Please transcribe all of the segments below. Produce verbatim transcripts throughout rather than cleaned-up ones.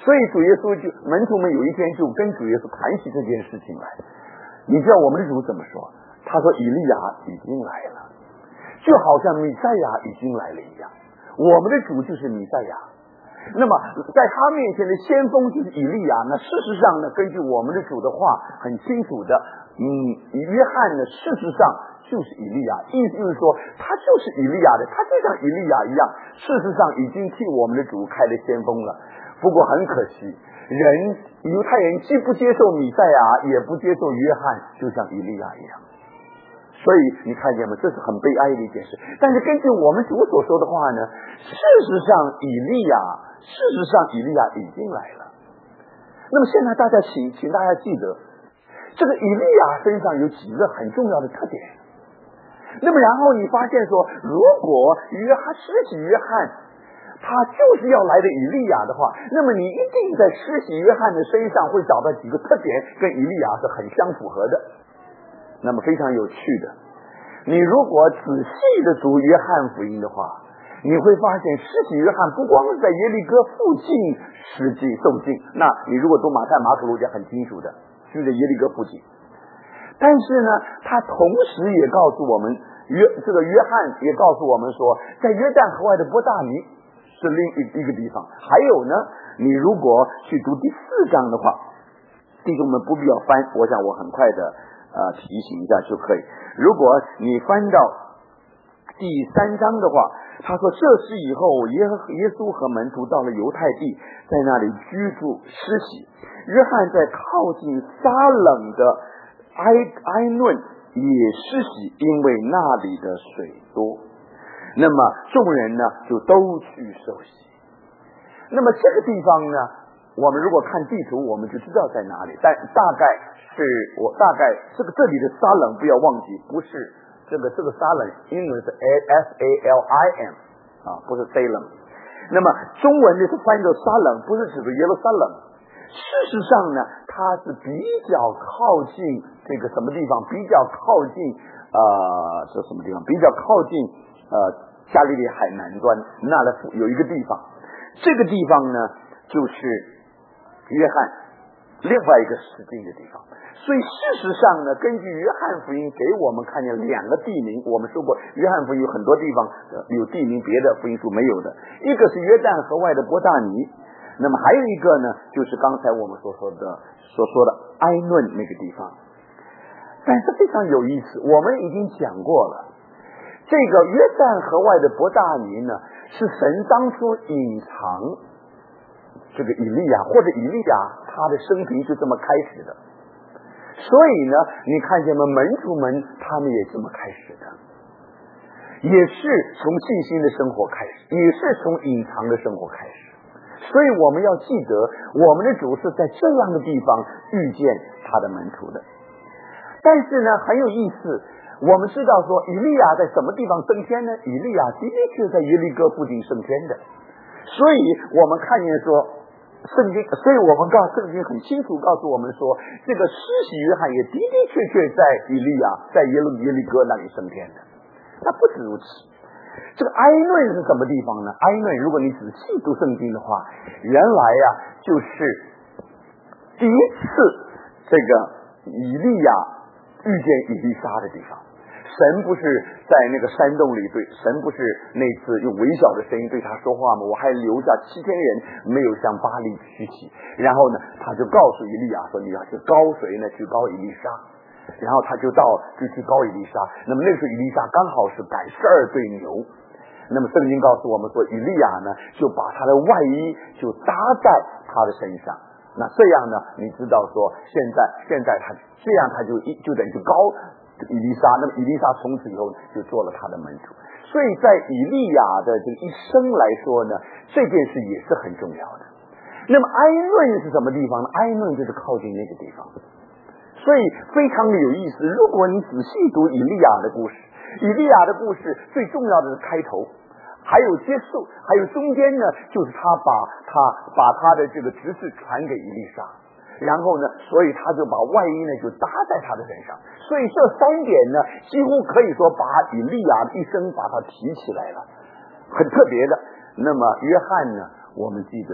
所以主耶稣就门徒们有一天就跟主耶稣谈起这件事情来。你知道我们的主怎么说？他说以利亚已经来了，就好像弥赛亚已经来了一样。我们的主就是弥赛亚，那么在他面前的先锋就是以利亚。那事实上呢，根据我们的主的话很清楚的，嗯，约翰呢事实上就是以利亚，意思就是说他就是以利亚的，他就像以利亚一样，事实上已经替我们的主开了先锋了。不过很可惜，人犹太人既不接受弥赛亚，也不接受约翰，就像以利亚一样。所以你看见吗？这是很悲哀的一件事。但是根据我们主所说的话呢，事实上以利亚，事实上以利亚已经来了。那么现在大家请请大家记得，这个以利亚身上有几个很重要的特点。那么然后你发现说，如果约翰施洗约翰他就是要来的以利亚的话，那么你一定在施洗约翰的身上会找到几个特点跟以利亚是很相符合的。那么非常有趣的，你如果仔细的读约翰福音的话，你会发现施洗约翰不光是在耶利哥附近实际受浸，那你如果读马太马可路加很清楚的是在耶利哥附近，但是呢他同时也告诉我们，约这个约翰也告诉我们说，在约旦河外的伯大尼是另一一个地方。还有呢，你如果去读第四章的话，弟兄们不必要翻，我想我很快的呃提醒一下就可以。如果你翻到第三章的话，他说这事以后耶耶稣和门徒到了犹太地，在那里居住施洗。约翰在靠近撒冷的埃埃嫩也施洗，因为那里的水多。那么众人呢就都去受洗。那么这个地方呢，我们如果看地图我们就知道在哪里，但大概是我大概这个这里的撒冷不要忘记，不是这个这个撒冷英文是 S A L I M 啊，不是 Salem。那么中文呢是翻译作撒冷，不是指的耶路撒冷。事实上呢，它是比较靠近这个什么地方？比较靠近呃，这什么地方？比较靠近呃加利利海南端那里有一个地方，这个地方呢就是约翰另外一个使劲的地方。所以事实上呢，根据约翰福音给我们看见两个地名，我们说过约翰福音有很多地方有地名，别的福音书没有的。一个是约旦河外的伯大尼，那么还有一个呢就是刚才我们所说的所说的埃嫩那个地方。但是非常有意思，我们已经讲过了，这个约旦河外的伯大尼呢是神当初隐藏这个以利亚，或者以利亚他的生平就这么开始的。所以呢你看见吗？门徒们他们也这么开始的，也是从信心的生活开始，也是从隐藏的生活开始。所以我们要记得，我们的主是在这样的地方遇见他的门徒的。但是呢很有意思，我们知道说以利亚在什么地方升天呢？以利亚的确在耶利哥附近升天的。所以我们看见说圣经，所以我们告圣经很清楚告诉我们说，这个施洗约翰也的的确确在以利亚在耶路耶利哥那里升天的。那不止如此，这个埃嫩是什么地方呢？埃嫩如果你仔细读圣经的话，原来呀、啊、就是第一次这个以利亚遇见以利沙的地方。神不是在那个山洞里对神不是那次用微小的声音对他说话吗？我还留下七千人没有向巴力屈膝。然后呢他就告诉以利亚说，你要去高谁呢？去高以利沙。然后他就到就去高以利沙。那么那个时候以利沙刚好是赶十二对牛。那么圣经告诉我们说，以利亚呢就把他的外衣就搭在他的身上。那这样呢你知道说现在现在他这样他就就等于高以利沙。那么以利沙从此以后就做了他的门徒。所以在以利亚的这个一生来说呢，这件事也是很重要的。那么埃嫩是什么地方呢？埃嫩就是靠近那个地方。所以非常的有意思，如果你仔细读以利亚的故事，以利亚的故事最重要的是开头，还有结束，还有中间呢就是他把他把他的这个职事传给以利沙，然后呢所以他就把外衣呢就搭在他的身上。所以这三点呢几乎可以说把以利亚一生把他提起来了，很特别的。那么约翰呢，我们记得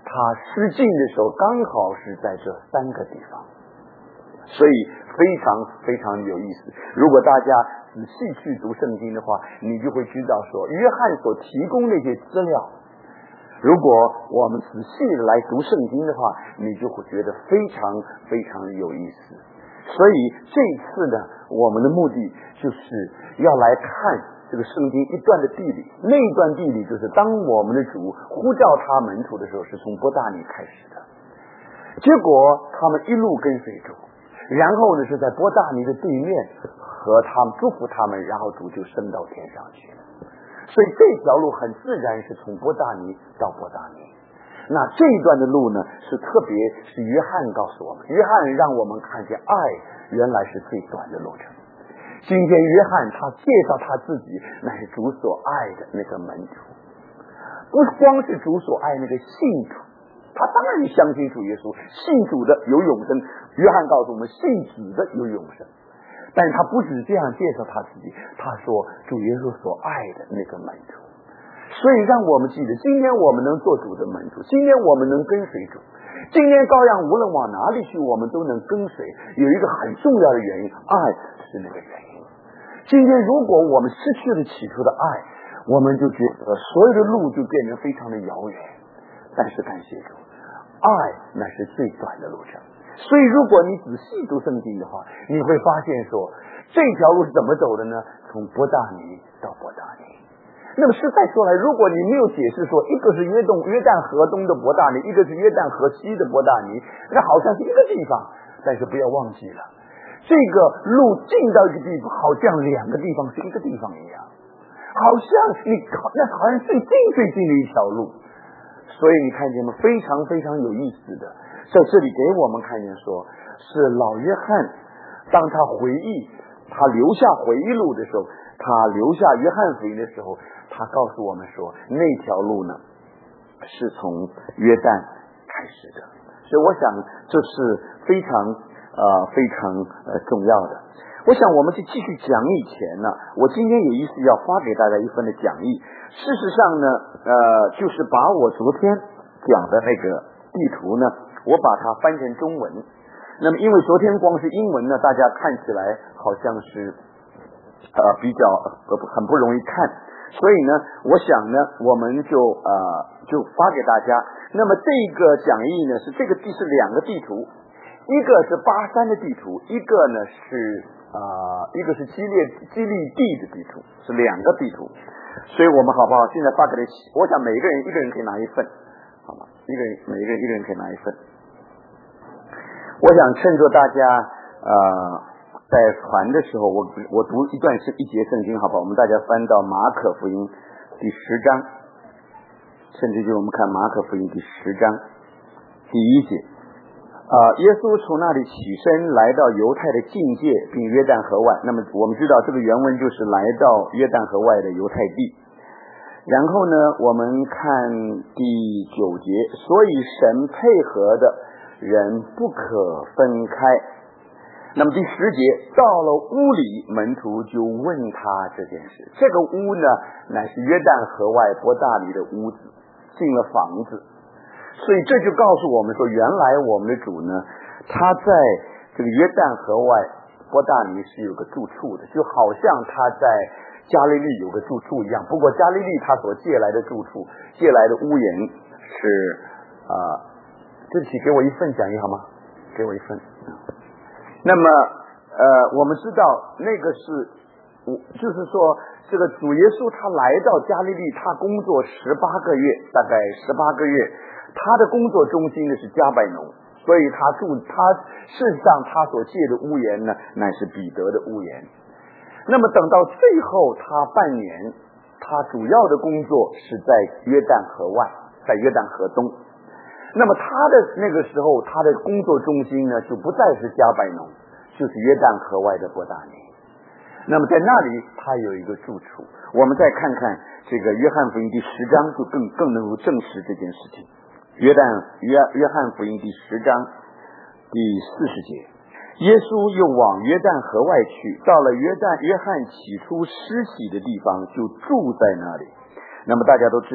他失禁的时候刚好是在这三个地方，所以非常非常有意思。如果大家仔细去读圣经的话，你就会知道说约翰所提供那些资料，如果我们仔细的来读圣经的话，你就会觉得非常非常有意思。所以这一次呢，我们的目的就是要来看这个圣经一段的地理。那一段地理就是当我们的主呼召他门徒的时候，是从伯大尼开始的，结果他们一路跟随主，然后呢是在伯大尼的对面和他们祝福他们，然后主就升到天上去了。所以这条路很自然是从伯大尼到伯大尼。那这一段的路呢，是特别是约翰告诉我们，约翰让我们看见爱原来是最短的路程。今天约翰他介绍他自己乃是主所爱的那个门徒，不光是主所爱那个信徒，他当然相信主耶稣，信主的有永生。约翰告诉我们，信子的有永生。但是他不止这样介绍他自己，他说主耶稣所爱的那个门徒。所以让我们记得，今天我们能做主的门徒，今天我们能跟随主，今天照样无论往哪里去我们都能跟随。有一个很重要的原因，爱是那个原因。今天如果我们失去了起初的爱，我们就觉得所有的路就变得非常的遥远。但是感谢主，爱乃是最短的路程。所以如果你仔细读圣经的话，你会发现说这条路是怎么走的呢？从伯大尼到伯大尼。那么实在说来，如果你没有解释说一个是约东约旦河东的伯大尼，一个是约旦河西的伯大尼，那好像是一个地方。但是不要忘记了，这个路进到一个地方，好像两个地方是一个地方一样，好像是你那好像最近最近的一条路。所以你看见吗？非常非常有意思的，在这里给我们看见说，是老约翰当他回忆他留下回忆录的时候，他留下约翰福音的时候，他告诉我们说那条路呢是从约旦开始的。所以我想这是非常呃非常呃重要的。我想我们去继续讲以前呢，我今天有意思要发给大家一份的讲义。事实上呢呃就是把我昨天讲的那个地图呢，我把它翻成中文。那么因为昨天光是英文呢，大家看起来好像是呃比较呃很不容易看，所以呢我想呢我们就呃就发给大家。那么这个讲义呢是这个地是两个地图，一个是巴山的地图，一个呢是呃一个是基列基利地的地图，是两个地图。所以我们好不好现在发给他，我想每一个人一个人可以拿一份，好吗？一个人每一个人一个人可以拿一份。我想趁着大家呃在传的时候，我我读一段是一节圣经，好不好？我们大家翻到马可福音第十章，甚至就我们看马可福音第十章第一节。呃，耶稣从那里起身来到犹太的境界，并约旦河外。那么我们知道这个原文就是来到约旦河外的犹太地。然后呢我们看第九节，所以神配合的人不可分开。那么第十节，到了屋里，门徒就问他这件事。这个屋呢乃是约旦河外伯大尼的屋子，进了房子。所以这就告诉我们说，原来我们的主呢，他在这个约旦河外伯大尼是有个住处的，就好像他在加利利有个住处一样。不过加利利他所借来的住处，借来的屋檐是啊、呃，对不起，给我一份讲义好吗？给我一份。那么呃，我们知道那个是，就是说这个主耶稣他来到加利利，他工作十八个月，大概十八个月。他的工作中心呢是加百农，所以他住他事实上他所借的屋檐呢乃是彼得的屋檐。那么等到最后他半年，他主要的工作是在约旦河外，在约旦河东。那么他的那个时候他的工作中心呢就不再是加百农，就是约旦河外的伯大尼。那么在那里他有一个住处。我们再看看这个约翰福音第十章，就更更能够证实这件事情。约旦约约翰福音第十章第四十节，耶稣又往约旦河外去，到了约旦约翰起初施洗的地方，就住在那里。那么大家都知道，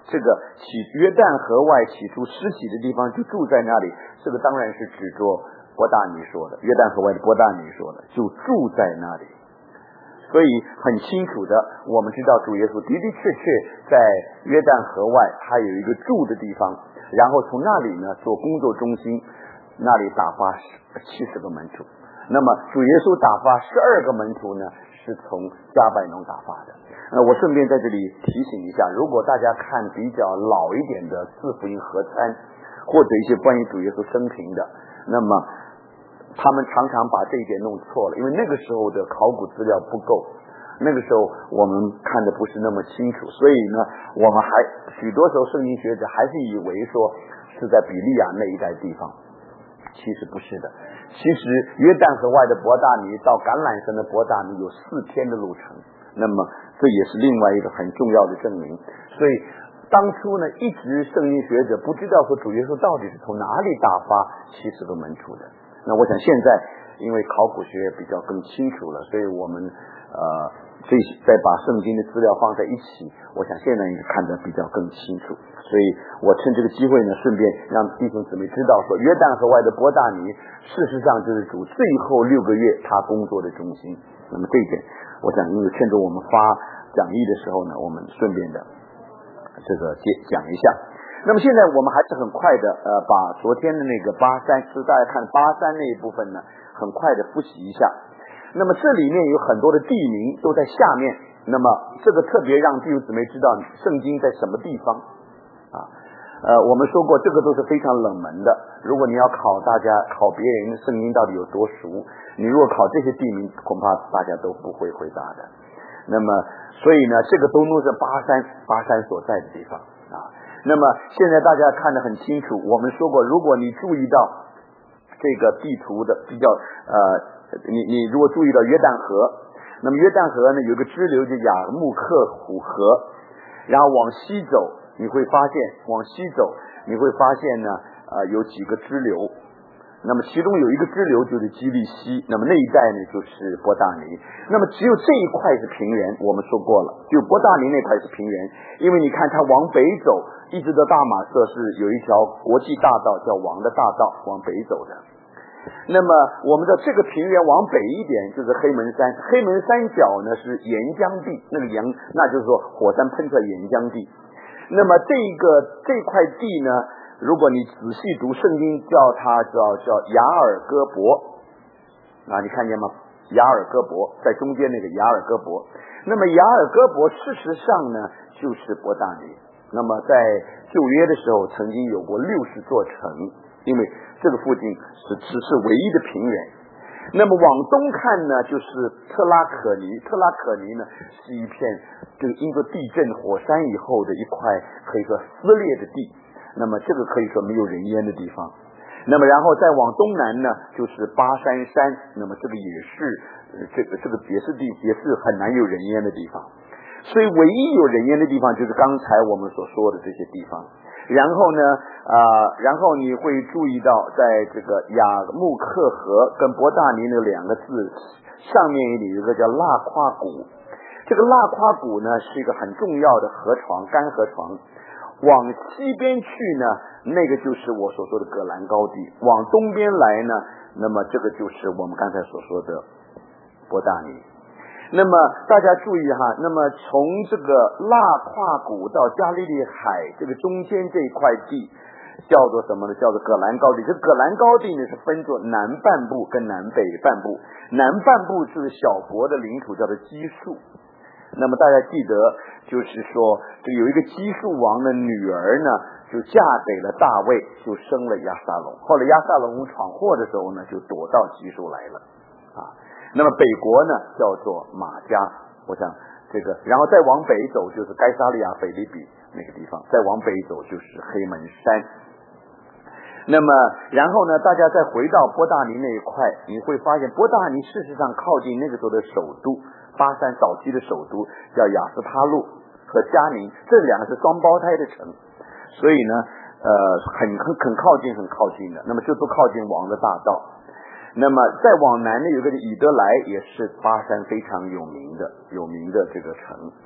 这个起约旦河外起初施洗的地方就住在那里，这个当然是指着伯大尼说的，约旦河外的伯大尼说的，就住在那里。所以很清楚的，我们知道主耶稣的的确确在约旦河外他有一个住的地方，然后从那里呢做工作中心，那里打发七十个门徒。那么主耶稣打发十二个门徒呢是从加百农打发的。那我顺便在这里提醒一下，如果大家看比较老一点的四福音合参，或者一些关于主耶稣生平的，那么他们常常把这一点弄错了，因为那个时候的考古资料不够，那个时候我们看的不是那么清楚，所以呢我们还许多时候圣经学者还是以为说是在比利亚那一带地方，其实不是的。其实约旦河外的伯大尼到橄榄山的伯大尼有四天的路程，那么这也是另外一个很重要的证明。所以当初呢一直圣经学者不知道说主耶稣到底是从哪里打发七十个门徒的。那我想现在因为考古学比较更清楚了，所以我们呃这再把圣经的资料放在一起，我想现在应该看得比较更清楚。所以我趁这个机会呢，顺便让弟兄姊妹知道说，约旦河外的伯大尼事实上就是主最后六个月他工作的中心。那么这一点我想因为趁着我们发讲义的时候呢，我们顺便的这个讲一下。那么现在我们还是很快的呃，把昨天的那个八三，是大家看八三那一部分呢，很快的复习一下。那么这里面有很多的地名都在下面，那么这个特别让弟兄姊妹知道圣经在什么地方啊。呃，我们说过这个都是非常冷门的，如果你要考大家考别人圣经到底有多熟，你如果考这些地名恐怕大家都不会回答的。那么所以呢这个都都是八三八三所在的地方啊。那么现在大家看得很清楚，我们说过如果你注意到这个地图的比较呃你你如果注意到约旦河，那么约旦河呢有个支流叫雅穆克湖河，然后往西走你会发现往西走你会发现呢呃有几个支流，那么其中有一个支流就是基利西，那么那一带呢就是伯大尼。那么只有这一块是平原，我们说过了，就伯大尼那块是平原，因为你看它往北走一直到大马色是有一条国际大道叫王的大道往北走的。那么我们的这个平原往北一点就是黑门山，黑门山脚呢是岩浆地，那个岩那就是说火山喷出来岩浆地。那么这个这块地呢，如果你仔细读圣经叫它叫叫雅尔戈伯啊，你看见吗？雅尔戈伯在中间那个雅尔戈伯，那么雅尔戈伯事实上呢就是伯大尼。那么在旧约的时候曾经有过六十座城，因为这个附近是只是唯一的平原。那么往东看呢就是特拉可尼，特拉可尼呢是一片这个因着地震火山以后的一块可以说撕裂的地，那么这个可以说没有人烟的地方。那么然后再往东南呢就是巴山山，那么这个也是这个这个也是地也是很难有人烟的地方。所以唯一有人烟的地方就是刚才我们所说的这些地方。然后呢啊、呃，然后你会注意到在这个雅穆克河跟伯大尼那两个字上面有一个叫拉夸谷，这个拉夸谷呢是一个很重要的河床，干河床。往西边去呢那个就是我所说的葛兰高地，往东边来呢那么这个就是我们刚才所说的伯大尼。那么大家注意哈，那么从这个拉夸谷到加利利海这个中间这一块地叫做什么呢？叫做葛兰高地。这葛兰高地呢是分作南半部跟南北半部，南半部是小国的领土叫做基述。那么大家记得就是说这有一个基述王的女儿呢就嫁给了大卫，就生了亚撒龙，后来亚撒龙闯祸的时候呢就躲到基述来了啊。那么北国呢叫做马加，我想这个然后再往北走就是该撒利亚腓立比那个地方，再往北走就是黑门山。那么然后呢大家再回到伯大尼那一块，你会发现伯大尼事实上靠近那个时候的首都巴山早期的首都叫亚斯他路和迦宁，这两个是双胞胎的城，所以呢呃很很很靠近很靠近的，那么就都靠近王的大道。那么再往南呢有个以德莱，也是巴山非常有名的有名的这个城。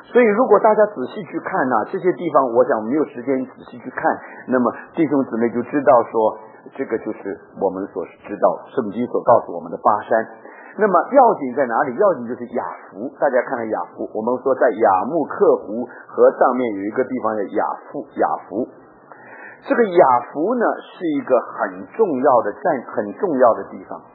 所以如果大家仔细去看呢、啊，这些地方我想没有时间仔细去看，那么弟兄姊妹就知道说，这个就是我们所知道圣经所告诉我们的巴山。那么要紧在哪里？要紧就是雅弗，大家看看雅弗，我们说在雅木克湖和上面有一个地方叫雅弗，雅弗。这个雅弗呢是一个很重要的站，很重要的地方。